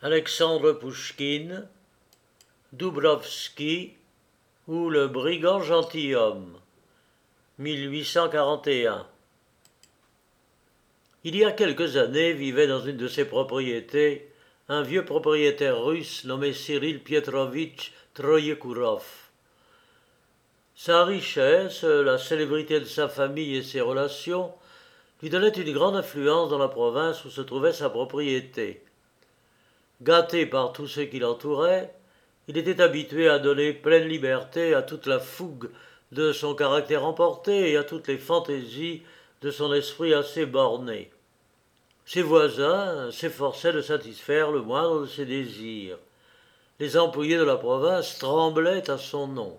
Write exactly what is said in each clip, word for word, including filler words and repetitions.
Alexandre Pouchkine, Doubrovski ou le brigand gentilhomme, mille huit cent quarante et un. Il y a quelques années vivait dans une de ses propriétés un vieux propriétaire russe nommé Cyril Pietrovitch Troïekourov. Sa richesse, la célébrité de sa famille et ses relations lui donnaient une grande influence dans la province où se trouvait sa propriété. Gâté par tous ceux qui l'entouraient, il était habitué à donner pleine liberté à toute la fougue de son caractère emporté et à toutes les fantaisies de son esprit assez borné. Ses voisins s'efforçaient de satisfaire le moindre de ses désirs. Les employés de la province tremblaient à son nom.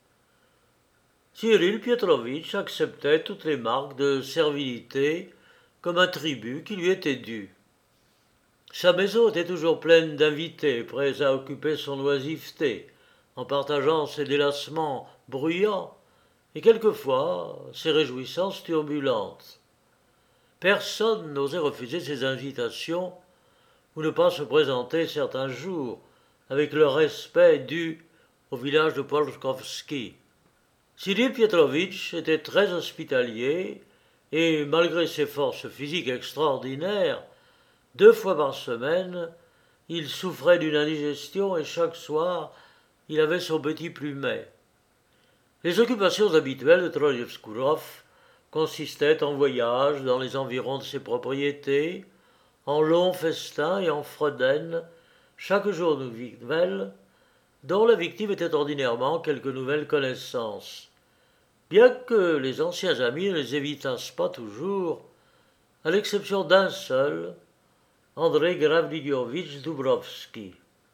Cyril Pietrovitch acceptait toutes les marques de servilité comme un tribut qui lui était dû. Sa maison était toujours pleine d'invités, prêts à occuper son oisiveté, en partageant ses délassements bruyants et quelquefois ses réjouissances turbulentes. Personne n'osait refuser ses invitations ou ne pas se présenter certains jours avec le respect dû au village de Polkovski. Cyril Pietrovitch était très hospitalier et, malgré ses forces physiques extraordinaires, deux fois par semaine, il souffrait d'une indigestion et chaque soir, il avait son petit plumet. Les occupations habituelles de Troïekourov consistaient en voyages dans les environs de ses propriétés, en longs festins et en fredaines, chaque jour nouvelle, dont la victime était ordinairement quelque nouvelle connaissance. Bien que les anciens amis ne les évitassent pas toujours, à l'exception d'un seul, André Gravliovitch Doubrovski.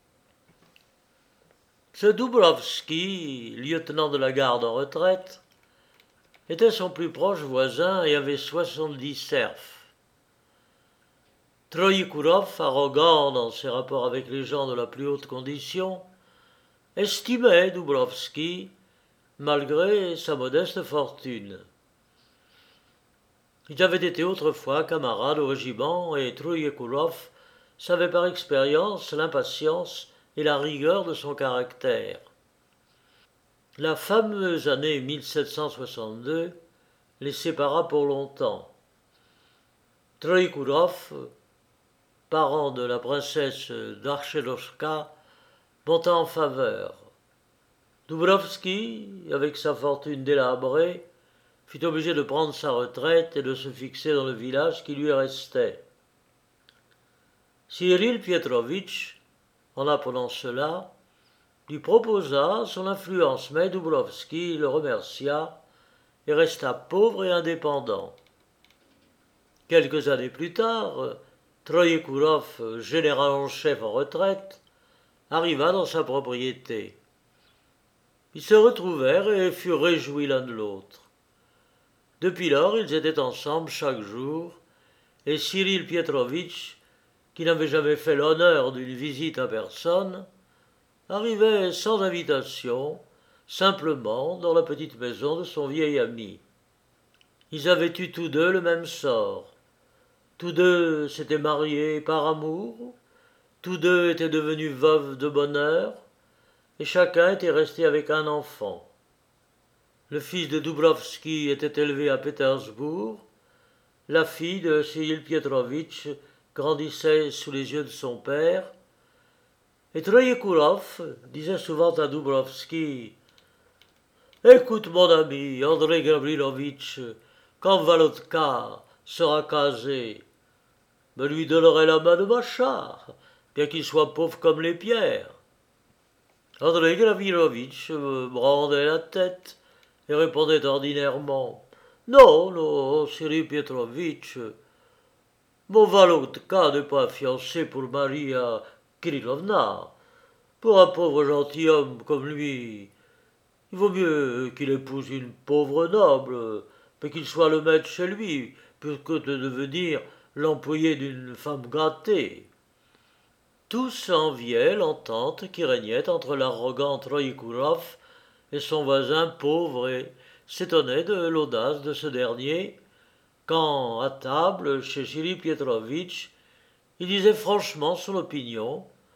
Ce Doubrovski, lieutenant de la garde en retraite, était son plus proche voisin et avait soixante-dix serfs. Troïekourov, arrogant dans ses rapports avec les gens de la plus haute condition, estimait Doubrovski malgré sa modeste fortune. Ils avaient été autrefois camarades au régiment et Troïekourov savait par expérience l'impatience et la rigueur de son caractère. La fameuse année mille sept cent soixante-deux les sépara pour longtemps. Troïekourov, parent de la princesse d'Archelovka, monta en faveur. Doubrovski, avec sa fortune délabrée, fut obligé de prendre sa retraite et de se fixer dans le village qui lui restait. Cyril Pietrovitch, en apprenant cela, lui proposa son influence, mais Doubrovski le remercia et resta pauvre et indépendant. Quelques années plus tard, Troïekourov, général en chef en retraite, arriva dans sa propriété. Ils se retrouvèrent et furent réjouis l'un de l'autre. Depuis lors, ils étaient ensemble chaque jour, et Cyril Pietrovitch, qui n'avait jamais fait l'honneur d'une visite à personne, arrivait sans invitation, simplement dans la petite maison de son vieil ami. Ils avaient eu tous deux le même sort. Tous deux s'étaient mariés par amour, tous deux étaient devenus veuves de bonheur, et chacun était resté avec un enfant. Le fils de Doubrovski était élevé à Pétersbourg, la fille de Cyril Pietrovitch grandissait sous les yeux de son père, et Troïekourov disait souvent à Doubrovski « Écoute mon ami, André Gavrilovitch, quand Valotka sera casé, me lui donnerai la main de ma char, bien qu'il soit pauvre comme les pierres. » André Gavrilovitch brandait la tête et répondait ordinairement « Non, non, Cyril Pietrovitch, mon Valotka n'est pas fiancé pour Maria Kirilovna. Pour un pauvre gentilhomme comme lui, il vaut mieux qu'il épouse une pauvre noble, mais qu'il soit le maître chez lui, plutôt que de devenir l'employé d'une femme gâtée. » Tous enviaient l'entente qui régnait entre l'arrogant Troïekourov et son voisin pauvre et s'étonnaient de l'audace de ce dernier, quand, à table, chez Cyril Pietrovitch, il disait franchement son opinion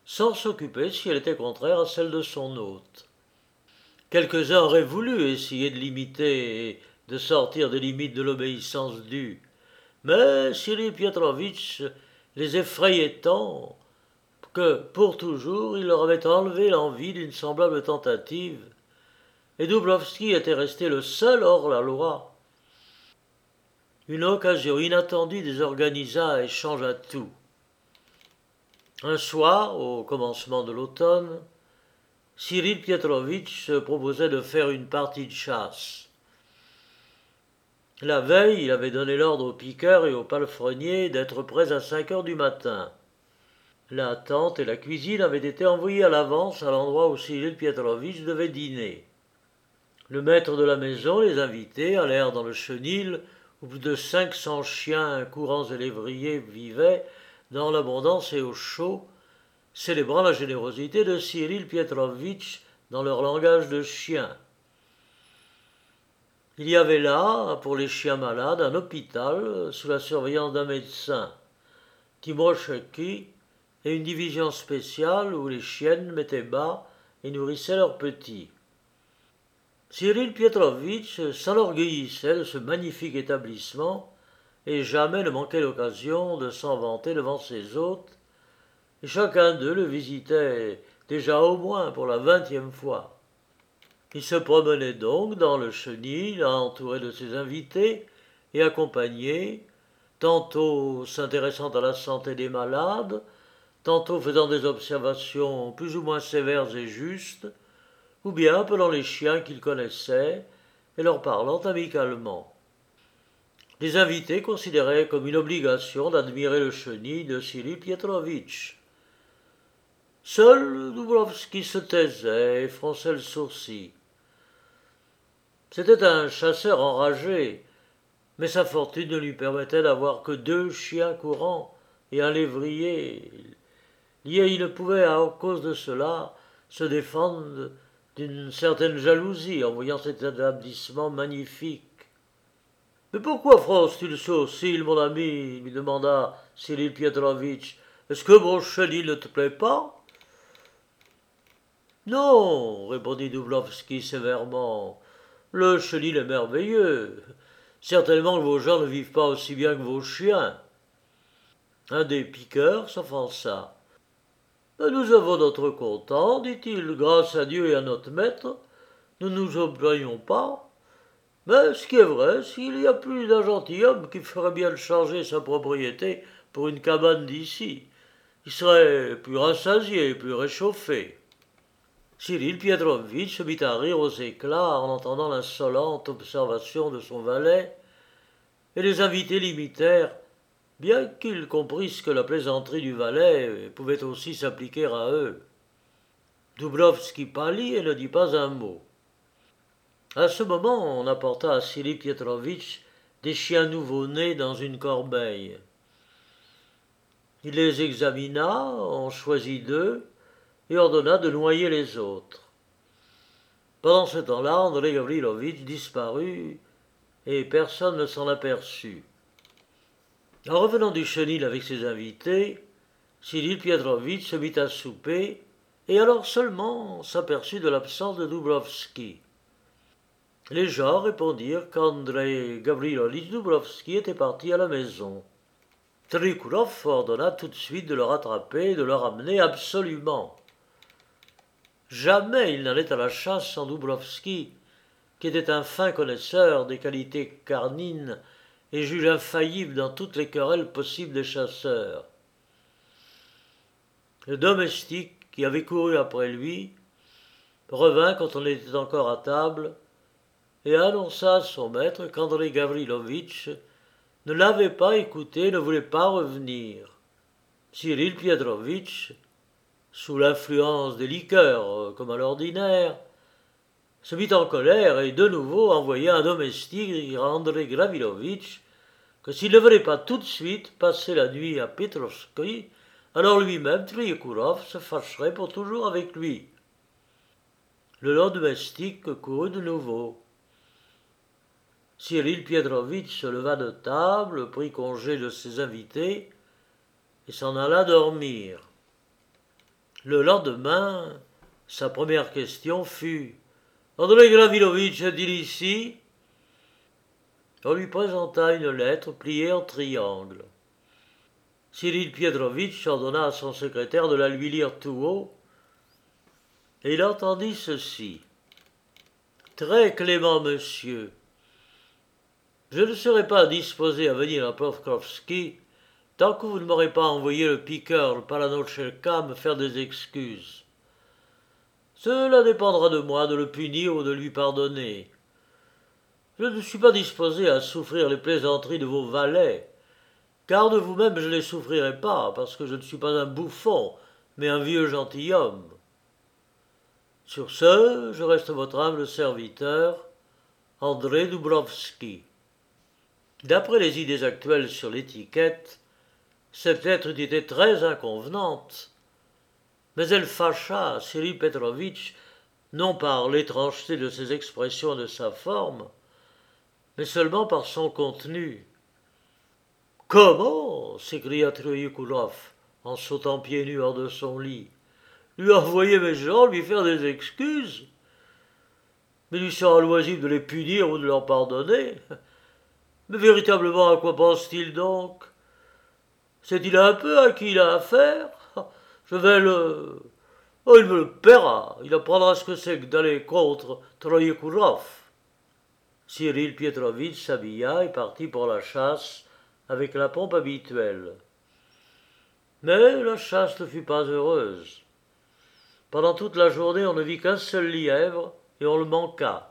sans s'occuper si elle était contraire à celle de son hôte. Quelques-uns auraient voulu essayer de limiter et de sortir des limites de l'obéissance due, mais Cyril Pietrovitch les effrayait tant que, pour toujours, il leur avait enlevé l'envie d'une semblable tentative, et Dubrovski était resté le seul hors la loi. Une occasion inattendue désorganisa et changea tout. Un soir, au commencement de l'automne, Cyril Pietrovitch se proposait de faire une partie de chasse. La veille, il avait donné l'ordre aux piqueurs et aux palefreniers d'être prêts à cinq heures du matin. La tente et la cuisine avaient été envoyées à l'avance à l'endroit où Cyril Pietrovitch devait dîner. Le maître de la maison, les invités, allèrent dans le chenil où plus de cinq cents chiens, courants et lévriers vivaient dans l'abondance et au chaud, célébrant la générosité de Cyril Pietrovitch dans leur langage de chien. Il y avait là, pour les chiens malades, un hôpital sous la surveillance d'un médecin, Timoshenki, et une division spéciale où les chiennes mettaient bas et nourrissaient leurs petits. Cyril Pietrovitch s'enorgueillissait de ce magnifique établissement et jamais ne manquait l'occasion de s'en vanter devant ses hôtes, et chacun d'eux le visitait déjà au moins pour la vingtième fois. Il se promenait donc dans le chenil, entouré de ses invités et accompagné, tantôt s'intéressant à la santé des malades, tantôt faisant des observations plus ou moins sévères et justes, ou bien appelant les chiens qu'il connaissait et leur parlant amicalement. Les invités considéraient comme une obligation d'admirer le chenil de Cyril Pietrovitch. Seul Dubrovski se taisait et fronçait le sourcil. C'était un chasseur enragé, mais sa fortune ne lui permettait d'avoir que deux chiens courants et un lévrier. Il ne pouvait, à cause de cela, se défendre d'une certaine jalousie en voyant cet établissement magnifique. « Mais pourquoi fronces-tu le sourcil, mon ami ?» lui demanda Cyril Pietrovitch. « Est-ce que mon chenil ne te plaît pas ?»« Non, répondit Dubrovski sévèrement. Le chenil est merveilleux. Certainement que vos gens ne vivent pas aussi bien que vos chiens. » Un des piqueurs s'offensa. « Nous avons notre content, dit-il, grâce à Dieu et à notre maître. Nous ne nous en plaignons pas. Mais ce qui est vrai, s'il y a plus d'un gentilhomme qui ferait bien de changer sa propriété pour une cabane d'ici, il serait plus rassasié, plus réchauffé. » Cyril Pietrovitch se mit à rire aux éclats en entendant l'insolente observation de son valet, et les invités l'imitèrent, bien qu'ils comprissent que la plaisanterie du valet pouvait aussi s'appliquer à eux. Dubrovski pâlit et ne dit pas un mot. À ce moment, on apporta à Cyril Pietrovitch des chiens nouveau-nés dans une corbeille. Il les examina, en choisit deux, et ordonna de noyer les autres. Pendant ce temps-là, André Gavrilovitch disparut, et personne ne s'en aperçut. En revenant du chenil avec ses invités, Cyril Pietrovitch se mit à souper, et alors seulement s'aperçut de l'absence de Dubrovski. Les gens répondirent qu'André Gavrilovitch Dubrovski était parti à la maison. Trikourov ordonna tout de suite de le rattraper et de le ramener absolument. Jamais il n'allait à la chasse sans Dubrovski, qui était un fin connaisseur des qualités canines et juge infaillible dans toutes les querelles possibles des chasseurs. Le domestique qui avait couru après lui revint quand on était encore à table et annonça à son maître qu'André Gavrilovitch ne l'avait pas écouté et ne voulait pas revenir. Cyril Pietrovitch, sous l'influence des liqueurs comme à l'ordinaire, se mit en colère et de nouveau envoya un domestique dire à André Gavrilovitch que s'il ne venait pas tout de suite passer la nuit à Petrovski, alors lui-même, Trikourov, se fâcherait pour toujours avec lui. Le long domestique courut de nouveau. Cyril Pietrovitch se leva de table, prit congé de ses invités et s'en alla dormir. Le lendemain, sa première question fut « Andrei Gravilovitch est-il ici ?» On lui présenta une lettre pliée en triangle. Cyril Pietrovitch ordonna à son secrétaire de la lui lire tout haut, et il entendit ceci. « Très clément monsieur, je ne serai pas disposé à venir à Pokrovski tant que vous ne m'aurez pas envoyé le piqueur, le Palanochelka, me faire des excuses. Cela dépendra de moi de le punir ou de lui pardonner. Je ne suis pas disposé à souffrir les plaisanteries de vos valets, car de vous-même je ne les souffrirai pas, parce que je ne suis pas un bouffon, mais un vieux gentilhomme. Sur ce, je reste votre humble serviteur, André Dubrovski. » D'après les idées actuelles sur l'étiquette, cette lettre eût été très inconvenante, mais elle fâcha Cyril Petrovitch non par l'étrangeté de ses expressions et de sa forme, mais seulement par son contenu. « Comment » s'écria Troïkoulov, en sautant pieds nus hors de son lit. « Lui envoyer mes gens, lui faire des excuses ? Mais lui sera loisible de les punir ou de leur pardonner. Mais véritablement, à quoi pense-t-il donc ? Sait-il un peu à qui il a affaire ? Je vais le... Oh, il me le paiera. Il apprendra ce que c'est que d'aller contre Troïkoulov. » Cyril Pietrovitch s'habilla et partit pour la chasse avec la pompe habituelle. Mais la chasse ne fut pas heureuse. Pendant toute la journée, on ne vit qu'un seul lièvre et on le manqua.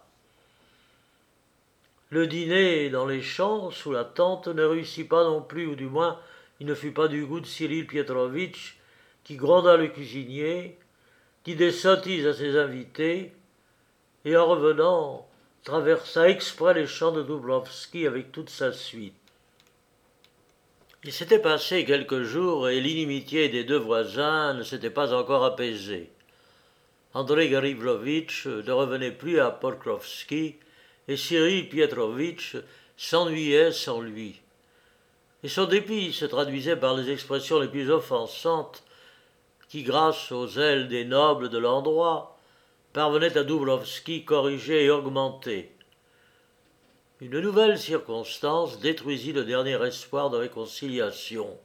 Le dîner dans les champs, sous la tente, ne réussit pas non plus, ou du moins, il ne fut pas du goût de Cyril Pietrovitch, qui gronda le cuisinier, dit des sottises à ses invités, et en revenant, traversa exprès les champs de Dubrovski avec toute sa suite. Il s'était passé quelques jours et l'inimitié des deux voisins ne s'était pas encore apaisée. Andrei Gravilovitch ne revenait plus à Pokrovski et Cyril Pietrovitch s'ennuyait sans lui. Et son dépit se traduisait par les expressions les plus offensantes qui, grâce aux ailes des nobles de l'endroit, parvenaient à Dubrovski corrigées et augmentées. Une nouvelle circonstance détruisit le dernier espoir de réconciliation.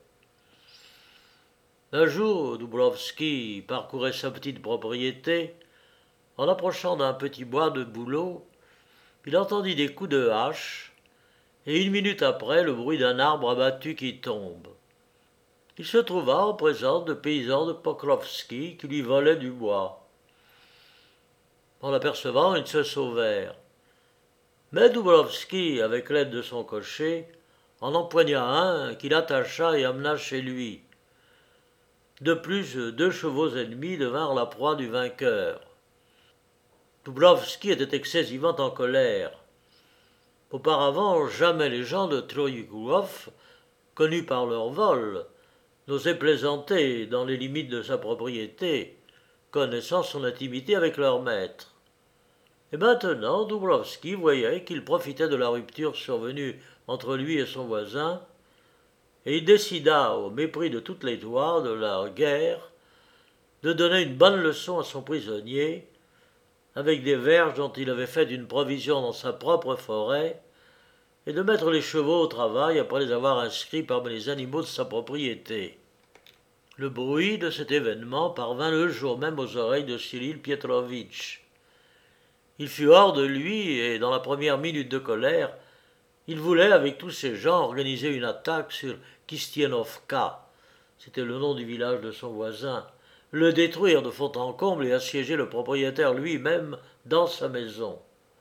Un jour, Dubrovski parcourait sa petite propriété. En approchant d'un petit bois de bouleaux, il entendit des coups de hache, et une minute après, le bruit d'un arbre abattu qui tombe. Il se trouva en présence de paysans de Pokrovski qui lui volaient du bois. En l'apercevant, ils se sauvèrent. Mais Dubrovski, avec l'aide de son cocher, en empoigna un qu'il attacha et amena chez lui. De plus, deux chevaux ennemis devinrent la proie du vainqueur. Dubrovski était excessivement en colère. Auparavant, jamais les gens de Troïkoulov, connus par leur vol, n'osaient plaisanter dans les limites de sa propriété, connaissant son intimité avec leur maître. Et maintenant, Dubrovski voyait qu'il profitait de la rupture survenue entre lui et son voisin, et il décida, au mépris de toutes les lois de la guerre, de donner une bonne leçon à son prisonnier, avec des verges dont il avait fait une provision dans sa propre forêt, et de mettre les chevaux au travail après les avoir inscrits parmi les animaux de sa propriété. Le bruit de cet événement parvint le jour même aux oreilles de Cyril Pietrovitch. Il fut hors de lui, et dans la première minute de colère, il voulait, avec tous ses gens, organiser une attaque sur Kistienovka, c'était le nom du village de son voisin, le détruire de fond en comble et assiéger le propriétaire lui-même dans sa maison.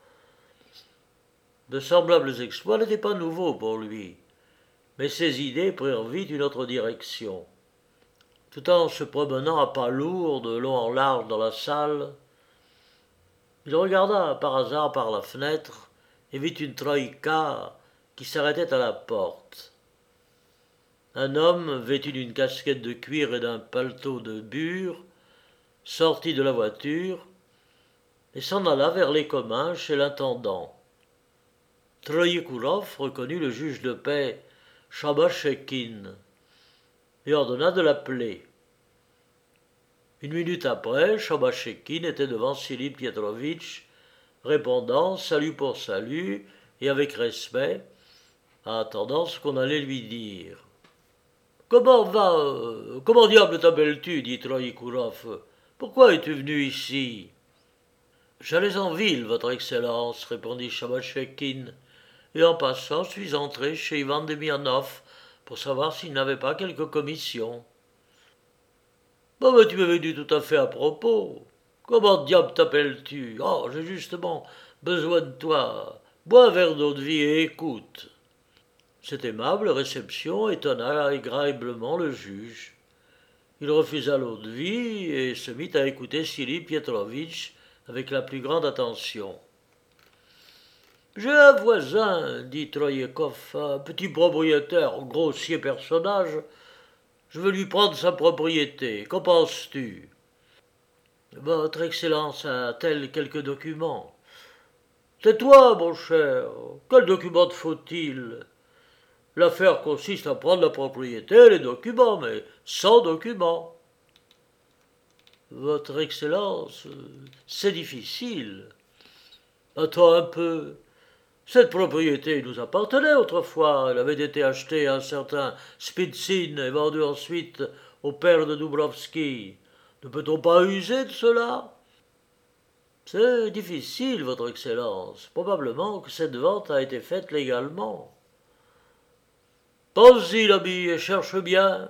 De semblables exploits n'étaient pas nouveaux pour lui, mais ses idées prirent vite une autre direction. Tout en se promenant à pas lourds de long en large dans la salle, il regarda par hasard par la fenêtre et vit une troïka qui s'arrêtait à la porte. Un homme, vêtu d'une casquette de cuir et d'un paletot de bure, sortit de la voiture et s'en alla vers les communs chez l'intendant. Troïkoulov reconnut le juge de paix Chabachekine et ordonna de l'appeler. Une minute après, Chabachekine était devant Silip Pietrovitch, répondant salut pour salut et avec respect, attendant ce qu'on allait lui dire. Comment va euh, Comment diable t'appelles-tu dit Troïkourov. Pourquoi es-tu venu ici? J'allais en ville, votre Excellence, répondit Chabachekine, et en passant, je suis entré chez Ivan Demianov pour savoir s'il n'avait pas quelque commission. Bon, mais tu m'es venu tout à fait à propos. Comment diable t'appelles-tu? Oh, j'ai justement besoin de toi. Bois un verre d'eau de vie et écoute. Cette aimable réception étonna agréablement le juge. Il refusa l'eau de vie et se mit à écouter Silip Pietrovitch avec la plus grande attention. J'ai un voisin, dit Troïekov, un petit propriétaire, grossier personnage. Je veux lui prendre sa propriété. Qu'en penses-tu? Votre Excellence a-t-elle quelques documents? C'est toi, mon cher. Quel document te faut-il? L'affaire consiste à prendre la propriété et les documents, mais sans documents. Votre Excellence, c'est difficile. Attends un peu. Cette propriété nous appartenait autrefois. Elle avait été achetée à un certain Spitsin et vendue ensuite au père de Dubrovski. Ne peut-on pas user de cela? C'est difficile, votre Excellence. Probablement que cette vente a été faite légalement. Pense-y, l'ami, et cherche bien.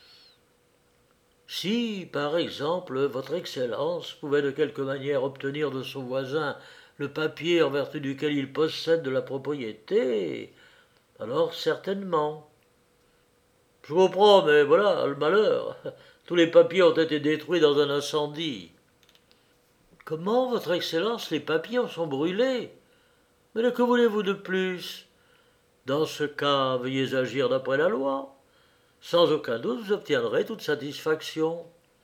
Si, par exemple, votre Excellence pouvait de quelque manière obtenir de son voisin le papier en vertu duquel il possède de la propriété, alors certainement. Je comprends, mais voilà, le malheur. Tous les papiers ont été détruits dans un incendie. Comment, votre Excellence, les papiers en sont brûlés? Mais que voulez-vous de plus? Dans ce cas, veuillez agir d'après la loi. Sans aucun doute, vous obtiendrez toute satisfaction.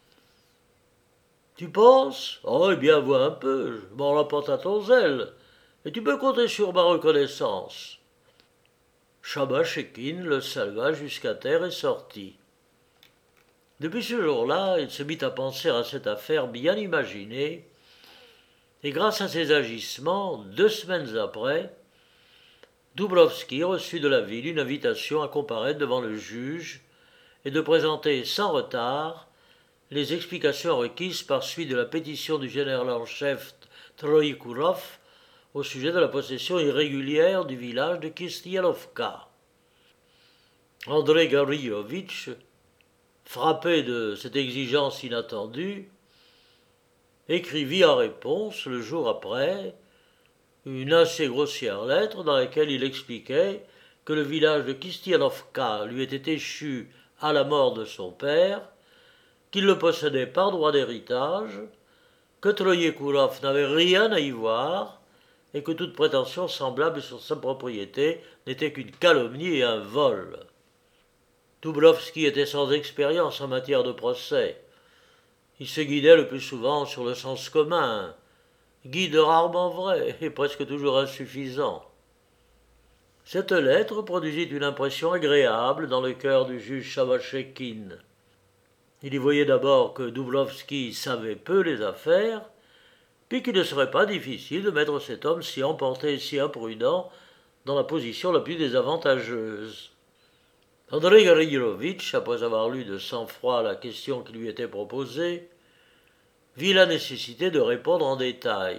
Tu penses? Oh, eh bien, vois un peu, je m'en rapporte à ton zèle, et tu peux compter sur ma reconnaissance. Chabachekine le salua jusqu'à terre et sortit. Depuis ce jour-là, il se mit à penser à cette affaire bien imaginée, et grâce à ses agissements, deux semaines après, Dubrovski reçut de la ville une invitation à comparaître devant le juge et de présenter sans retard les explications requises par suite de la pétition du général en chef Troïkourov au sujet de la possession irrégulière du village de Kistialovka. André Gavrilovitch, frappé de cette exigence inattendue, écrivit en réponse, le jour après, une assez grossière lettre dans laquelle il expliquait que le village de Kistialovka lui était échu à la mort de son père, qu'il le possédait par droit d'héritage, que Troïkourov n'avait rien à y voir, et que toute prétention semblable sur sa propriété n'était qu'une calomnie et un vol. Dubrovski était sans expérience en matière de procès. Il se guidait le plus souvent sur le sens commun, guide rarement vrai et presque toujours insuffisant. Cette lettre produisit une impression agréable dans le cœur du juge Chabachekine. Il y voyait d'abord que Dubrovski savait peu les affaires, puis qu'il ne serait pas difficile de mettre cet homme si emporté et si imprudent dans la position la plus désavantageuse. André Gavrilovitch, après avoir lu de sang-froid la question qui lui était proposée, vit la nécessité de répondre en détail.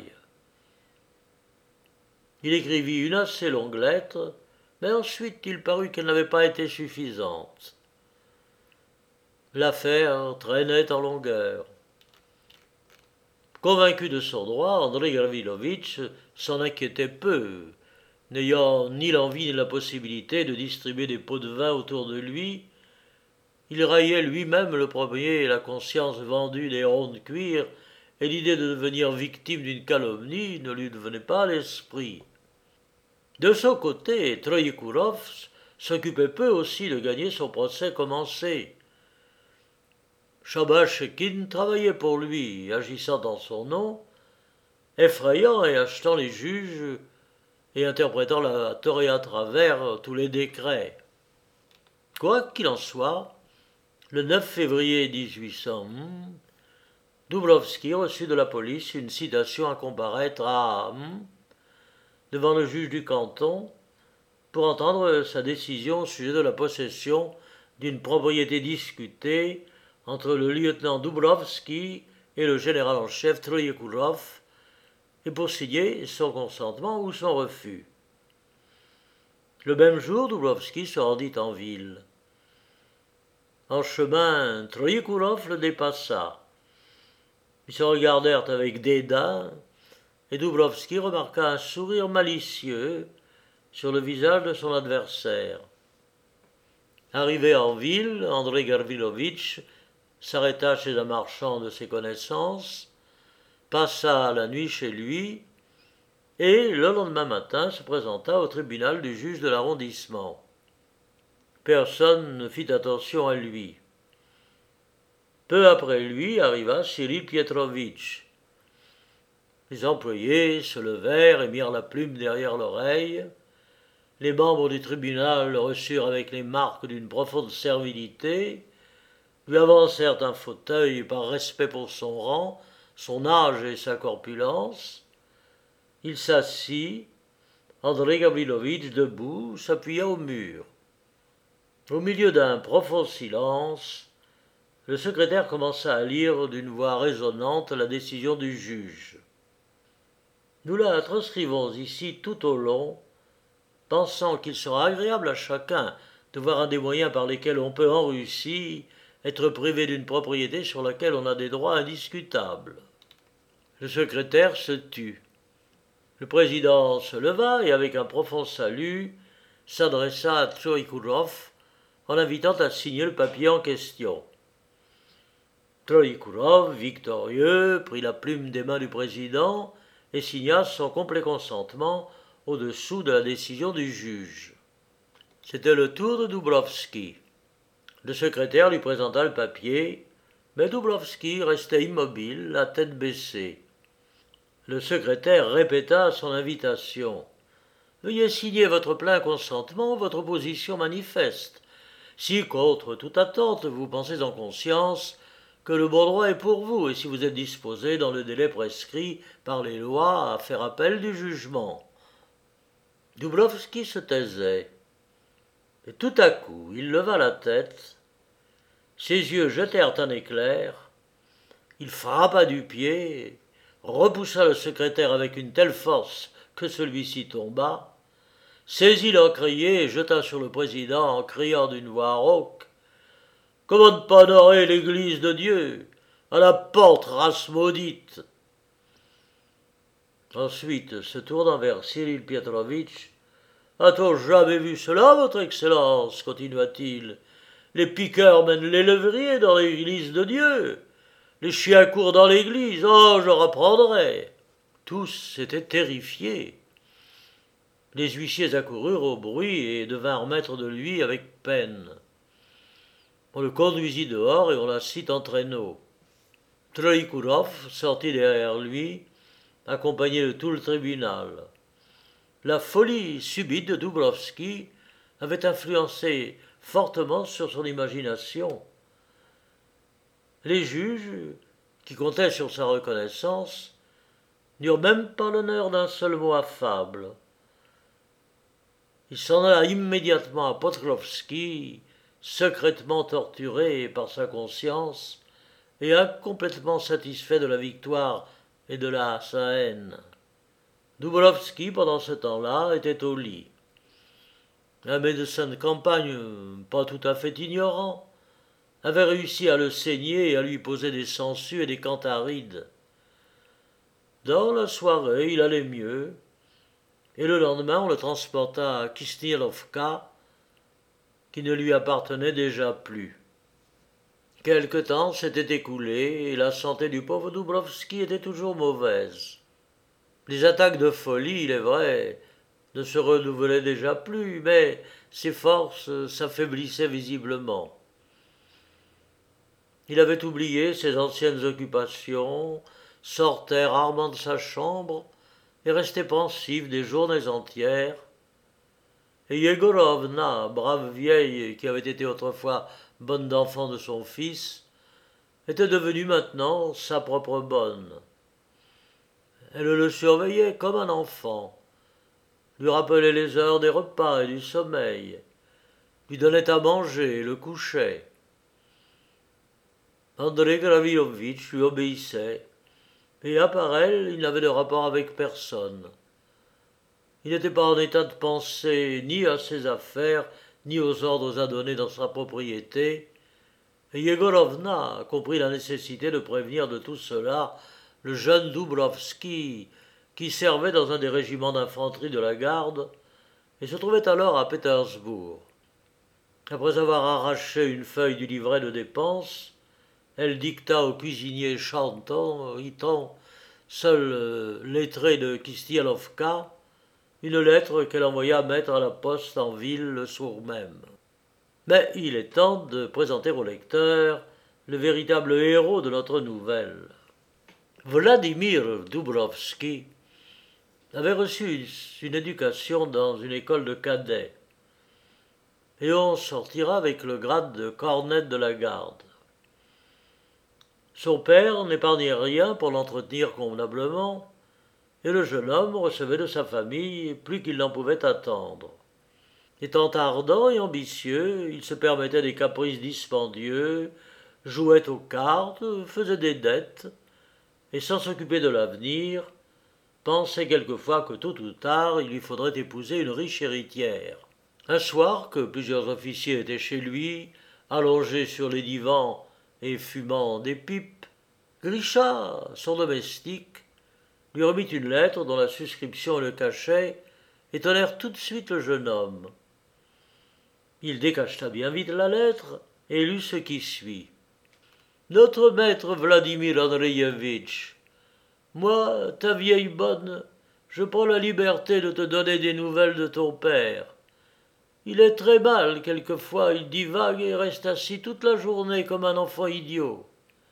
Il écrivit une assez longue lettre, mais ensuite il parut qu'elle n'avait pas été suffisante. L'affaire traînait en longueur. Convaincu de son droit, André Gavrilovitch s'en inquiétait peu, n'ayant ni l'envie ni la possibilité de distribuer des pots de vin autour de lui. Il raillait lui-même le premier la conscience vendue des ronds de cuir, et l'idée de devenir victime d'une calomnie ne lui venait pas à l'esprit. De son côté, Troïkourov s'occupait peu aussi de gagner son procès commencé. Chabachekine travaillait pour lui, agissant en son nom, effrayant et achetant les juges et interprétant la tort à travers tous les décrets. Quoi qu'il en soit, le neuf février mille huit cents, Dubrovsky reçut de la police une citation à comparaître à hmm, devant le juge du canton pour entendre sa décision au sujet de la possession d'une propriété discutée entre le lieutenant Dubrovsky et le général en chef Troïekourov, et pour signer son consentement ou son refus. Le même jour, Dubrovsky se rendit en ville. En chemin, Troïekourov le dépassa. Ils se regardèrent avec dédain, et Dubrovsky remarqua un sourire malicieux sur le visage de son adversaire. Arrivé en ville, André Gavrilovitch s'arrêta chez un marchand de ses connaissances, passa la nuit chez lui, et le lendemain matin se présenta au tribunal du juge de l'arrondissement. Personne ne fit attention à lui. Peu après lui arriva Cyril Pietrovitch. Les employés se levèrent et mirent la plume derrière l'oreille. Les membres du tribunal le reçurent avec les marques d'une profonde servilité, lui avancèrent un fauteuil par respect pour son rang, son âge et sa corpulence. Il s'assit. André Gavrilovitch, debout, s'appuya au mur. Au milieu d'un profond silence, le secrétaire commença à lire d'une voix résonnante la décision du juge. Nous la transcrivons ici tout au long, pensant qu'il sera agréable à chacun de voir un des moyens par lesquels on peut en Russie être privé d'une propriété sur laquelle on a des droits indiscutables. Le secrétaire se tut. Le président se leva et, avec un profond salut, s'adressa à Troïekourov en l'invitant à signer le papier en question. Troïekourov, victorieux, prit la plume des mains du président et signa son complet consentement au-dessous de la décision du juge. C'était le tour de Dubrovsky. Le secrétaire lui présenta le papier, mais Dubrovsky restait immobile, la tête baissée. Le secrétaire répéta son invitation. « Veuillez signer votre plein consentement, votre position manifeste. Si, contre toute attente, vous pensez en conscience que le bon droit est pour vous, et si vous êtes disposé, dans le délai prescrit par les lois, à faire appel du jugement. » Dubrovsky se taisait. Et tout à coup, il leva la tête, ses yeux jetèrent un éclair, il frappa du pied, repoussa le secrétaire avec une telle force que celui-ci tomba, saisit l'encrier et jeta sur le président en criant d'une voix rauque « Comment ne pas honorer l'église de Dieu? À la porte, race maudite !» Ensuite, se tournant vers Cyril Pietrovitch, « A-t-on jamais vu cela, votre Excellence ?» continua-t-il. « Les piqueurs mènent les lévriers dans l'église de Dieu. Les chiens courent dans l'église. Oh, je reprendrai !» Tous étaient terrifiés. Les huissiers accoururent au bruit et devinrent maîtres de lui avec peine. On le conduisit dehors et on l'assit en traîneau. Troïekourov sortit derrière lui, accompagné de tout le tribunal. La folie subite de Dubrovsky avait influencé fortement sur son imagination. Les juges, qui comptaient sur sa reconnaissance, n'eurent même pas l'honneur d'un seul mot affable. Il s'en alla immédiatement à Pokrovski, secrètement torturé par sa conscience et incomplètement satisfait de la victoire et de la sa haine. Dubrovsky, pendant ce temps-là, était au lit. Un médecin de campagne, pas tout à fait ignorant, avait réussi à le saigner et à lui poser des sangsues et des cantharides. Dans la soirée, il allait mieux, et le lendemain, on le transporta à Kisnylovka, qui ne lui appartenait déjà plus. Quelque temps s'était écoulé, et la santé du pauvre Dubrovsky était toujours mauvaise. Les attaques de folie, il est vrai, ne se renouvelaient déjà plus, mais ses forces s'affaiblissaient visiblement. Il avait oublié ses anciennes occupations, sortait rarement de sa chambre et restait pensif des journées entières. Et Yegorovna, brave vieille qui avait été autrefois bonne d'enfant de son fils, était devenue maintenant sa propre bonne. Elle le surveillait comme un enfant, lui rappelait les heures des repas et du sommeil, lui donnait à manger et le couchait. André Gravilovitch lui obéissait, et à part elle, il n'avait de rapport avec personne. Il n'était pas en état de penser ni à ses affaires, ni aux ordres à donner dans sa propriété, et Yegorovna a compris la nécessité de prévenir de tout cela le jeune Dubrovski, qui servait dans un des régiments d'infanterie de la garde, et se trouvait alors à Pétersbourg. Après avoir arraché une feuille du livret de dépenses, elle dicta au cuisinier chantant, Itan, seul euh, lettré de Kistialovka, une lettre qu'elle envoya mettre à la poste en ville le soir même. Mais il est temps de présenter au lecteur le véritable héros de notre nouvelle. Vladimir Dubrovski avait reçu une éducation dans une école de cadets, et on sortira avec le grade de cornette de la garde. Son père n'épargnait rien pour l'entretenir convenablement, et le jeune homme recevait de sa famille plus qu'il n'en pouvait attendre. Étant ardent et ambitieux, il se permettait des caprices dispendieux, jouait aux cartes, faisait des dettes, et sans s'occuper de l'avenir, pensait quelquefois que tôt ou tard il lui faudrait épouser une riche héritière. Un soir que plusieurs officiers étaient chez lui, allongés sur les divans et fumant des pipes, Grisha, son domestique, lui remit une lettre dont la suscription et le cachet étonnèrent tout de suite le jeune homme. Il décacheta bien vite la lettre et lut ce qui suit. Notre maître Vladimir Andreevitch, moi, ta vieille bonne, je prends la liberté de te donner des nouvelles de ton père. Il est très mal, quelquefois il divague et reste assis toute la journée comme un enfant idiot.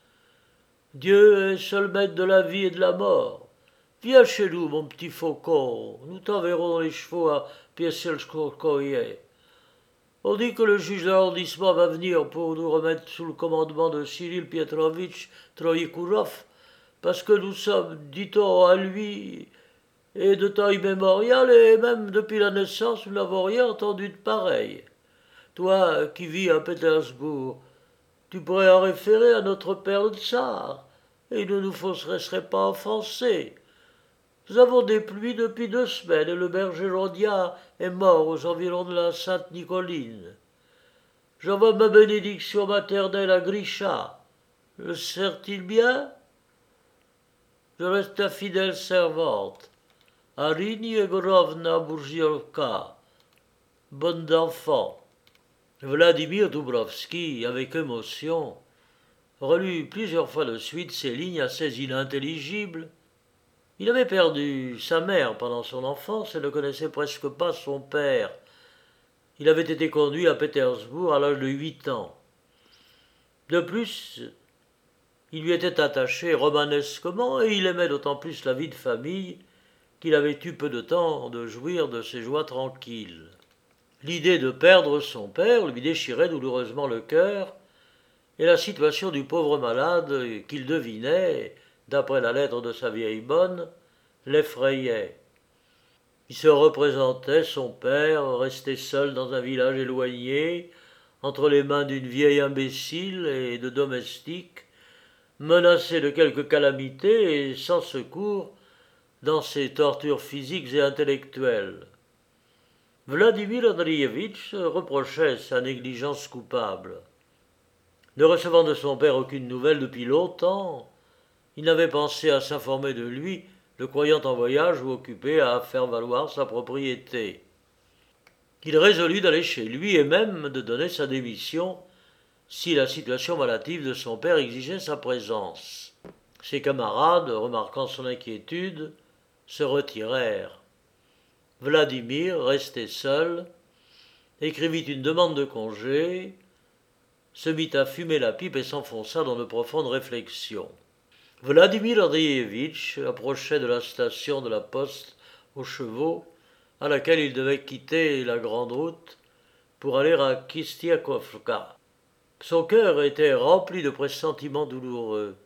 Dieu est seul maître de la vie et de la mort. Viens chez nous, mon petit faucon, nous t'enverrons les chevaux à Piesselskoye. On dit que le juge d'arrondissement va venir pour nous remettre sous le commandement de Cyril Pietrovitch Troïkourov, parce que nous sommes, dit-on, à lui, et de temps immémorial, et même depuis la naissance, nous n'avons rien entendu de pareil. Toi, qui vis à Pétersbourg, tu pourrais en référer à notre père le tsar, et il ne nous laisserait pas offenser. Nous avons des pluies depuis deux semaines, et le berger Rondia est mort aux environs de la Sainte-Nicoline. J'envoie ma bénédiction maternelle à Grisha. Le sert-il bien? Je reste ta fidèle servante, Arine Yegorovna Bourgiolka, bonne d'enfant. Vladimir Dubrovski, avec émotion, relut plusieurs fois de suite ces lignes assez inintelligibles. Il avait perdu sa mère pendant son enfance et ne connaissait presque pas son père. Il avait été conduit à Pétersbourg à l'âge de huit ans. De plus, il lui était attaché romanesquement et il aimait d'autant plus la vie de famille qu'il avait eu peu de temps de jouir de ses joies tranquilles. L'idée de perdre son père lui déchirait douloureusement le cœur, et la situation du pauvre malade qu'il devinait, d'après la lettre de sa vieille bonne, l'effrayait. Il se représentait son père resté seul dans un village éloigné, entre les mains d'une vieille imbécile et de domestiques, menacé de quelque calamité et sans secours dans ses tortures physiques et intellectuelles. Vladimir Andreevitch reprochait sa négligence coupable. Ne recevant de son père aucune nouvelle depuis longtemps, il n'avait pensé à s'informer de lui, le croyant en voyage ou occupé à faire valoir sa propriété. Il résolut d'aller chez lui et même de donner sa démission si la situation malative de son père exigeait sa présence. Ses camarades, remarquant son inquiétude, se retirèrent. Vladimir, resté seul, écrivit une demande de congé, se mit à fumer la pipe et s'enfonça dans de profondes réflexions. Vladimir Andreevitch approchait de la station de la poste aux chevaux, à laquelle il devait quitter la grande route pour aller à Kistiakovka. Son cœur était rempli de pressentiments douloureux.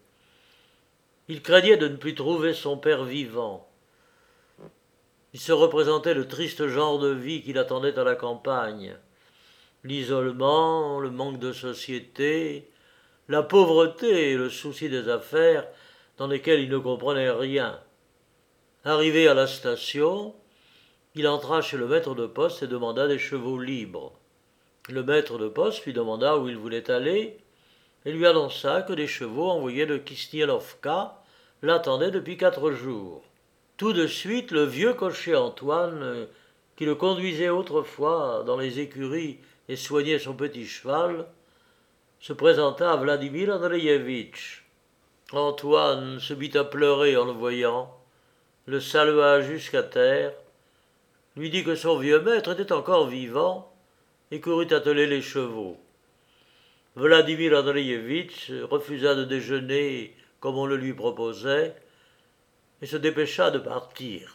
Il craignait de ne plus trouver son père vivant. Il se représentait le triste genre de vie qu'il attendait à la campagne. L'isolement, le manque de société, la pauvreté et le souci des affaires dans lesquelles il ne comprenait rien. Arrivé à la station, il entra chez le maître de poste et demanda des chevaux libres. Le maître de poste lui demanda où il voulait aller et lui annonça que des chevaux envoyés de Kisnielovka l'attendaient depuis quatre jours. Tout de suite, le vieux cocher Antoine, qui le conduisait autrefois dans les écuries et soignait son petit cheval, se présenta à Vladimir Andreïevitch. Antoine se mit à pleurer en le voyant, le salua jusqu'à terre, lui dit que son vieux maître était encore vivant et courut atteler les chevaux. Vladimir Andreïevitch refusa de déjeuner comme on le lui proposait et se dépêcha de partir.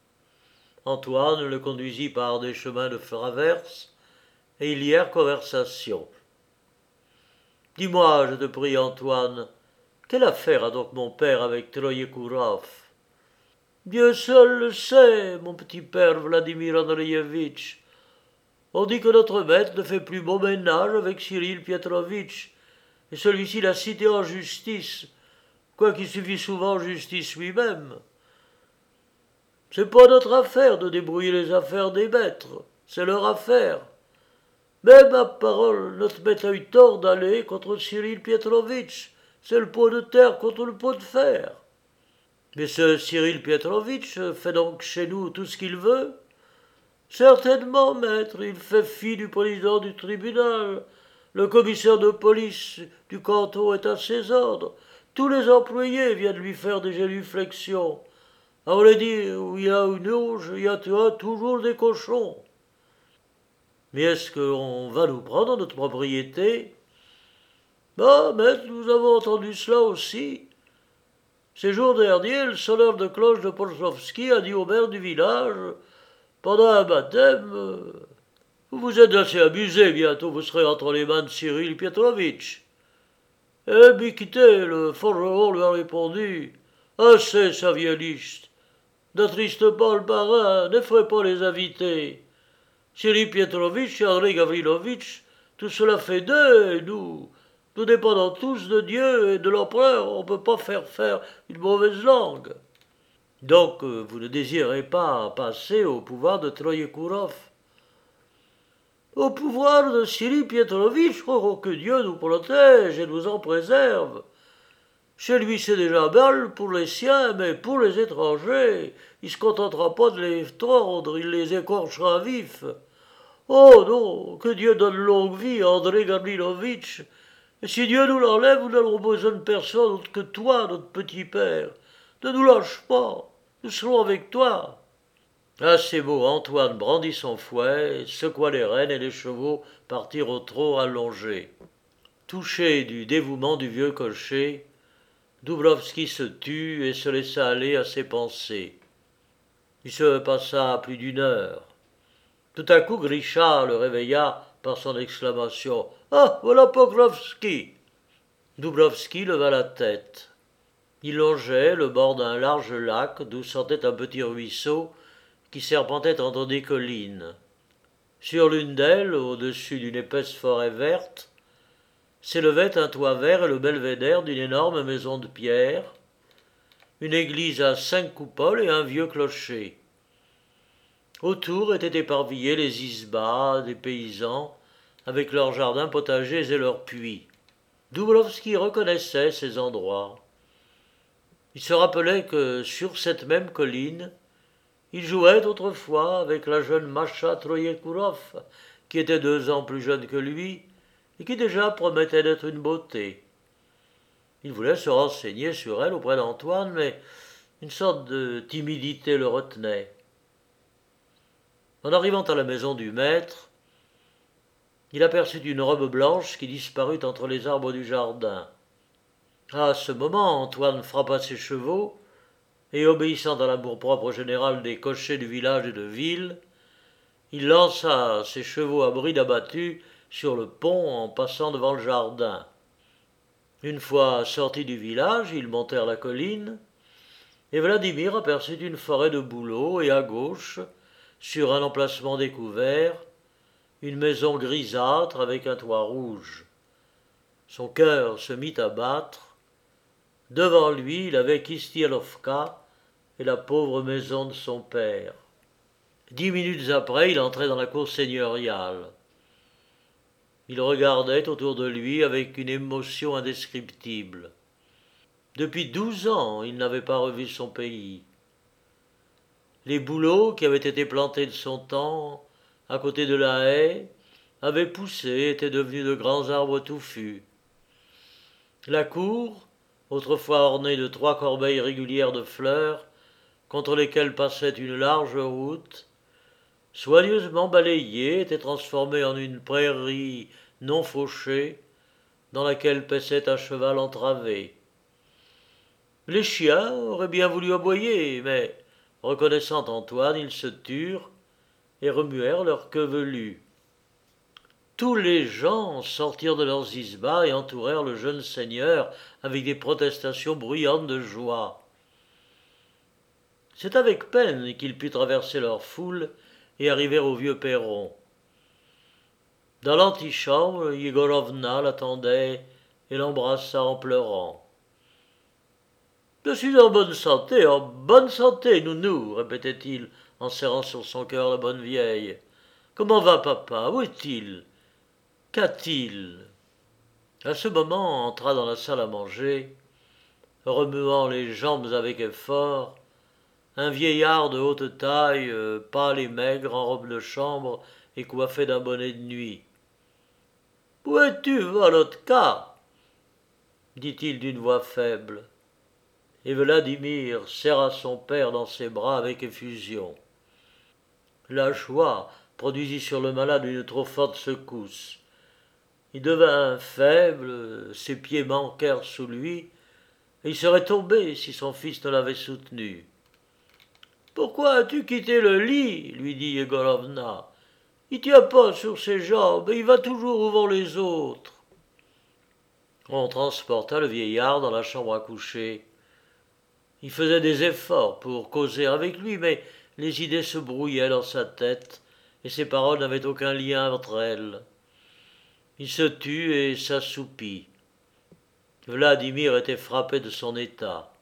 Antoine le conduisit par des chemins de traverse et ils lièrent conversation. « Dis-moi, je te prie, Antoine, quelle affaire a donc mon père avec Troïekourov ?»« Dieu seul le sait, mon petit père Vladimir Andreïevitch. On dit que notre maître ne fait plus bon ménage avec Cyril Pietrovitch, et celui-ci l'a cité en justice, quoiqu'il suffit souvent en justice lui-même. C'est pas notre affaire de débrouiller les affaires des maîtres, c'est leur affaire. Mais ma parole, notre maître a eu tort d'aller contre Cyril Pietrovitch, c'est le pot de terre contre le pot de fer. Mais ce Cyril Pietrovitch fait donc chez nous tout ce qu'il veut ? Certainement, maître, il fait fi du président du tribunal. Le commissaire de police du canton est à ses ordres. Tous les employés viennent lui faire des génuflexions. À vrai dire, où il y a une auge, il y a toujours des cochons. Mais est-ce qu'on va nous prendre notre propriété ? Bah, maître, nous avons entendu cela aussi. Ces jours derniers, le sonneur de cloche de Polsovski a dit au maire du village, pendant un baptême, vous vous êtes assez amusé, bientôt vous serez entre les mains de Cyril Pietrovitch. Eh bien, quittez, le forgeron lui a répondu, assez, savialiste. N'attriste pas le parrain, n'effraie pas les invités. Cyril Pietrovitch et André Gavrilovitch, tout cela fait deux, et nous, nous dépendons tous de Dieu et de l'empereur, on ne peut pas faire faire une mauvaise langue. Donc, vous ne désirez pas passer au pouvoir de Troïekourov ? Au pouvoir de Cyril Pietrovitch, oh, que Dieu nous protège et nous en préserve. Chez lui, c'est déjà mal pour les siens, mais pour les étrangers, il ne se contentera pas de les tordre, il les écorchera vifs. Oh non, que Dieu donne longue vie à André Gavrilovitch. Et si Dieu nous l'enlève, nous n'aurons besoin de personne autre que toi, notre petit père. Ne nous lâche pas, nous serons avec toi. » À ces mots, Antoine brandit son fouet, secoua les rênes et les chevaux partirent au trot allongé. Touché du dévouement du vieux cocher, Doubrovski se tut et se laissa aller à ses pensées. Il se passa plus d'une heure. Tout à coup, Grisha le réveilla par son exclamation « Ah, voilà Pokrovski !» Doubrovski leva la tête. Il longeait le bord d'un large lac d'où sortait un petit ruisseau qui serpentait entre des collines. Sur l'une d'elles, au-dessus d'une épaisse forêt verte, s'élevait un toit vert et le belvédère d'une énorme maison de pierre, une église à cinq coupoles et un vieux clocher. Autour étaient éparpillés les isbas des paysans, avec leurs jardins potagers et leurs puits. Doubrovski reconnaissait ces endroits. Il se rappelait que, sur cette même colline, il jouait autrefois avec la jeune Masha Troïekourov, qui était deux ans plus jeune que lui, et qui déjà promettait d'être une beauté. Il voulait se renseigner sur elle auprès d'Antoine, mais une sorte de timidité le retenait. En arrivant à la maison du maître, il aperçut une robe blanche qui disparut entre les arbres du jardin. À ce moment, Antoine frappa ses chevaux, et obéissant à l'amour-propre général des cochers du village et de ville, il lança ses chevaux à bride abattue sur le pont en passant devant le jardin. Une fois sortis du village, ils montèrent la colline, et Vladimir aperçut une forêt de bouleaux et à gauche, sur un emplacement découvert, une maison grisâtre avec un toit rouge. Son cœur se mit à battre. Devant lui, il avait Kistielovka et la pauvre maison de son père. Dix minutes après, il entrait dans la cour seigneuriale. Il regardait autour de lui avec une émotion indescriptible. Depuis douze ans, il n'avait pas revu son pays. Les bouleaux qui avaient été plantés de son temps, à côté de la haie, avaient poussé, étaient devenus de grands arbres touffus. La cour, autrefois ornée de trois corbeilles régulières de fleurs, contre lesquelles passait une large route, soigneusement balayée, était transformée en une prairie non fauchée, dans laquelle paissait un cheval entravé. Les chiens auraient bien voulu aboyer, mais, reconnaissant Antoine, ils se turent et remuèrent leur queue velue. Tous les gens sortirent de leurs isbas et entourèrent le jeune seigneur avec des protestations bruyantes de joie. C'est avec peine qu'il put traverser leur foule et arriver au vieux perron. Dans l'antichambre, Yegorovna l'attendait et l'embrassa en pleurant. « Je suis en bonne santé, en bonne santé, nounou, répétait-il en serrant sur son cœur la bonne vieille. Comment va papa? Où est-il? Qu'a-t-il » À ce moment entra dans la salle à manger, remuant les jambes avec effort, un vieillard de haute taille, pâle et maigre, en robe de chambre et coiffé d'un bonnet de nuit. « Où es-tu, Volotka » dit-il d'une voix faible. Et Vladimir serra son père dans ses bras avec effusion. La joie produisit sur le malade une trop forte secousse. Il devint faible, ses pieds manquèrent sous lui, et il serait tombé si son fils ne l'avait soutenu. « Pourquoi as-tu quitté le lit » lui dit Yegorovna. « Il tient pas sur ses jambes, et il va toujours où vont les autres. » On transporta le vieillard dans la chambre à coucher. Il faisait des efforts pour causer avec lui, mais les idées se brouillaient dans sa tête, et ses paroles n'avaient aucun lien entre elles. Il se tut et s'assoupit. Vladimir était frappé de son état.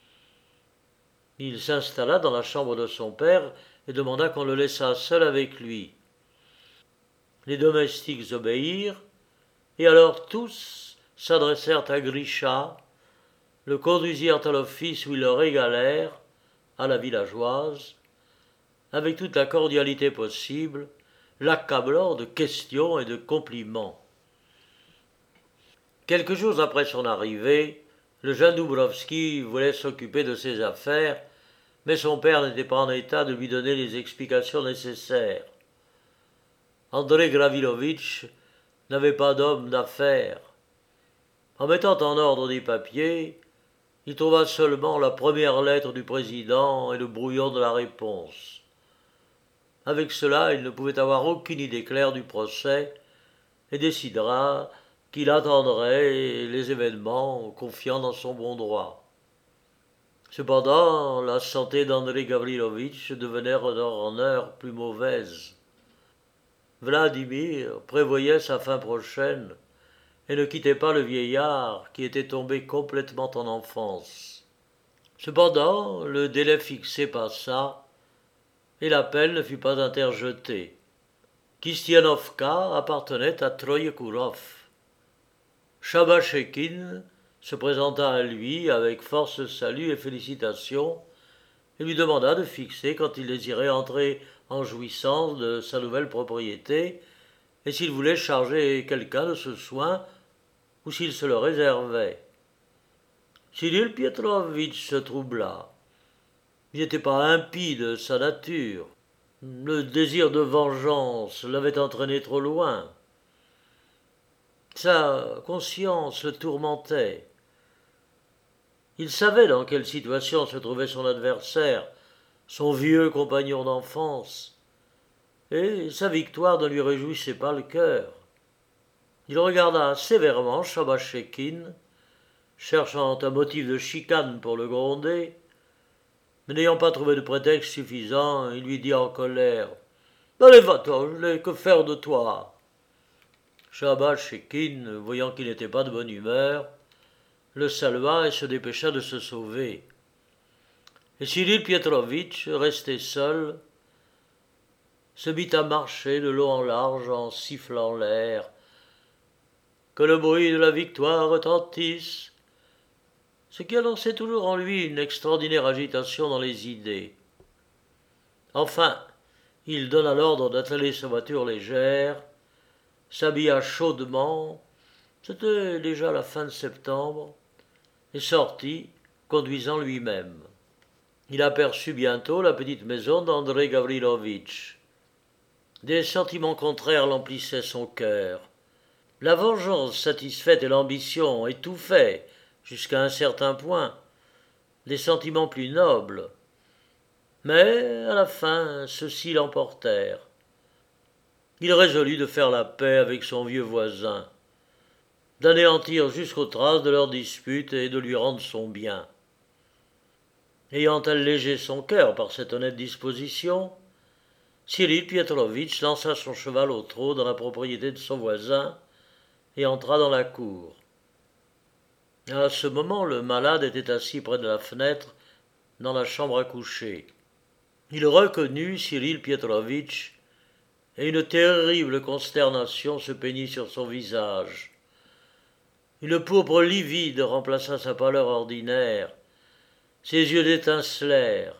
Il s'installa dans la chambre de son père et demanda qu'on le laissât seul avec lui. Les domestiques obéirent, et alors tous s'adressèrent à Grisha, le conduisirent à l'office où ils le régalèrent, à la villageoise, avec toute la cordialité possible, l'accablant de questions et de compliments. Quelques jours après son arrivée, le jeune Doubrovski voulait s'occuper de ses affaires, mais son père n'était pas en état de lui donner les explications nécessaires. André Gravilovitch n'avait pas d'homme d'affaires. En mettant en ordre des papiers, il trouva seulement la première lettre du président et le brouillon de la réponse. Avec cela, il ne pouvait avoir aucune idée claire du procès et décidera qu'il attendrait les événements, confiant dans son bon droit. Cependant, la santé d'André Gavrilovitch devenait d'heure en heure plus mauvaise. Vladimir prévoyait sa fin prochaine et ne quittait pas le vieillard qui était tombé complètement en enfance. Cependant, le délai fixé passa et l'appel ne fut pas interjeté. Kistianovka appartenait à Troïekourov. Chabachekine se présenta à lui avec force salut et félicitations et lui demanda de fixer quand il désirait entrer en jouissance de sa nouvelle propriété et s'il voulait charger quelqu'un de ce soin ou s'il se le réservait. Cyril Pietrovitch se troubla. Il n'était pas impie de sa nature. Le désir de vengeance l'avait entraîné trop loin. Sa conscience le tourmentait. Il savait dans quelle situation se trouvait son adversaire, son vieux compagnon d'enfance, et sa victoire ne lui réjouissait pas le cœur. Il regarda sévèrement Shamash-Shekhin, cherchant un motif de chicane pour le gronder, mais n'ayant pas trouvé de prétexte suffisant, il lui dit en colère « Allez, va-t'en, je n'ai que faire de toi !» Shamash-Shekhin, voyant qu'il n'était pas de bonne humeur, le salua et se dépêcha de se sauver. Et Cyril Pietrovitch, resté seul, se mit à marcher de long en large en sifflant l'air. Que le bruit de la victoire retentisse, ce qui annonçait toujours en lui une extraordinaire agitation dans les idées. Enfin, il donna l'ordre d'atteler sa voiture légère, s'habilla chaudement, c'était déjà la fin de septembre, et sortit, conduisant lui-même. Il aperçut bientôt la petite maison d'André Gavrilovitch. Des sentiments contraires l'emplissaient son cœur. La vengeance satisfaite et l'ambition étouffaient, jusqu'à un certain point, des sentiments plus nobles. Mais, à la fin, ceux-ci l'emportèrent. Il résolut de faire la paix avec son vieux voisin, d'anéantir jusqu'aux traces de leur dispute et de lui rendre son bien. Ayant allégé son cœur par cette honnête disposition, Cyril Pietrovitch lança son cheval au trot dans la propriété de son voisin et entra dans la cour. À ce moment, le malade était assis près de la fenêtre dans la chambre à coucher. Il reconnut Cyril Pietrovitch et une terrible consternation se peignit sur son visage. Une pourpre livide remplaça sa pâleur ordinaire. Ses yeux étincelèrent.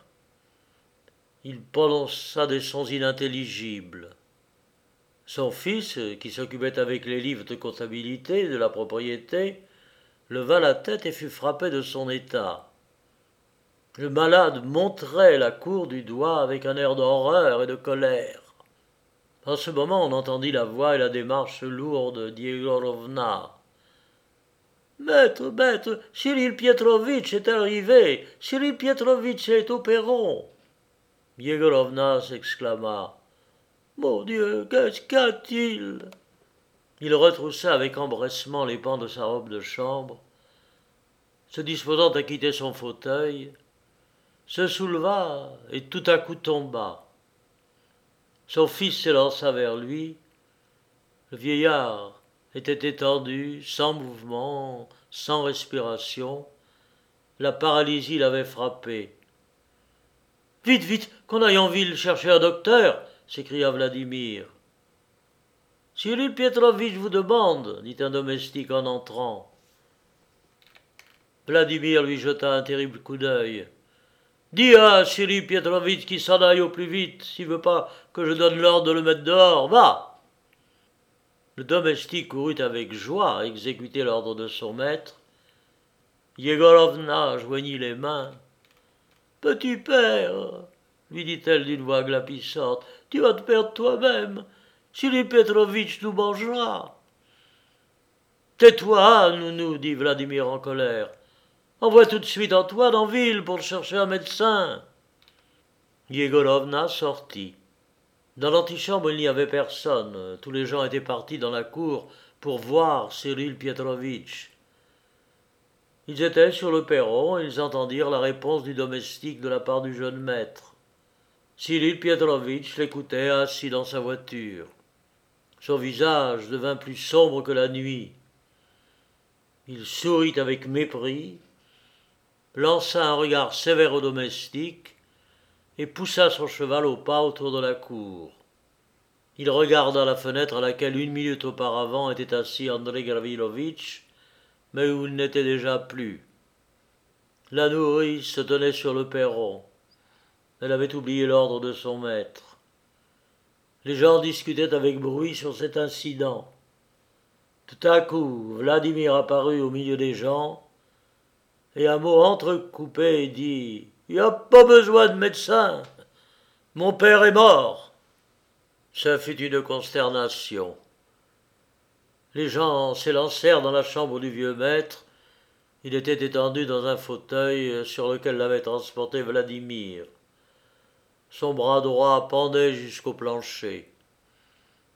Il prononça des sons inintelligibles. Son fils, qui s'occupait avec les livres de comptabilité de la propriété, leva la tête et fut frappé de son état. Le malade montrait la cour du doigt avec un air d'horreur et de colère. En ce moment, on entendit la voix et la démarche lourde d'Yegorovna. « Maître, maître, Cyril Pietrovitch est arrivé, Cyril Pietrovitch est au perron. » Yegorovna s'exclama. « Mon Dieu, qu'est-ce qu'a-t-il » Il retroussa avec empressement les pans de sa robe de chambre, se disposant à quitter son fauteuil, se souleva et tout à coup tomba. Son fils s'élança vers lui. Le vieillard était étendu, sans mouvement, sans respiration. La paralysie l'avait frappé. « Vite, vite, qu'on aille en ville chercher un docteur !» s'écria Vladimir. « Cyril Pietrovitch vous demande, » dit un domestique en entrant. Vladimir lui jeta un terrible coup d'œil. « Dis à Cyril Pietrovitch qu'il s'en aille au plus vite, s'il veut pas que je donne l'ordre de le mettre dehors. Va !» Le domestique courut avec joie exécuter l'ordre de son maître. Yegorovna joignit les mains. « Petit père, lui dit-elle d'une voix glapissante, tu vas te perdre toi-même. Cyril Pietrovitch nous mangera. »« Tais-toi, nounou, dit Vladimir en colère. Envoie tout de suite Antoine en ville pour chercher un médecin. » Yegorovna sortit. Dans l'antichambre, il n'y avait personne. Tous les gens étaient partis dans la cour pour voir Cyril Pietrovitch. Ils étaient sur le perron et ils entendirent la réponse du domestique de la part du jeune maître. Cyril Pietrovitch l'écoutait assis dans sa voiture. Son visage devint plus sombre que la nuit. Il sourit avec mépris, lança un regard sévère au domestique et poussa son cheval au pas autour de la cour. Il regarda la fenêtre à laquelle une minute auparavant était assis André Gavrilovitch, mais où il n'était déjà plus. La nourrice se tenait sur le perron. Elle avait oublié l'ordre de son maître. Les gens discutaient avec bruit sur cet incident. Tout à coup, Vladimir apparut au milieu des gens, et un mot entrecoupé dit « Il n'y a pas besoin de médecin. Mon père est mort. » Ça fut une consternation. Les gens s'élancèrent dans la chambre du vieux maître. Il était étendu dans un fauteuil sur lequel l'avait transporté Vladimir. Son bras droit pendait jusqu'au plancher.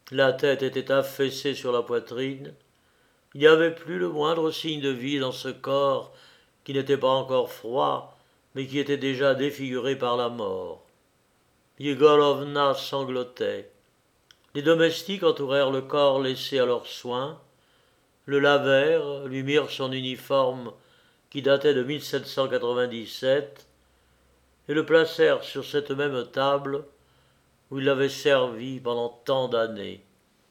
La tête était affaissée sur la poitrine. Il n'y avait plus le moindre signe de vie dans ce corps qui n'était pas encore froid, mais qui était déjà défiguré par la mort. Yegorovna sanglotait. Les domestiques entourèrent le corps laissé à leurs soins, le lavèrent, lui mirent son uniforme qui datait de mille sept cent quatre-vingt-dix-sept, et le placèrent sur cette même table où il l'avait servi pendant tant d'années.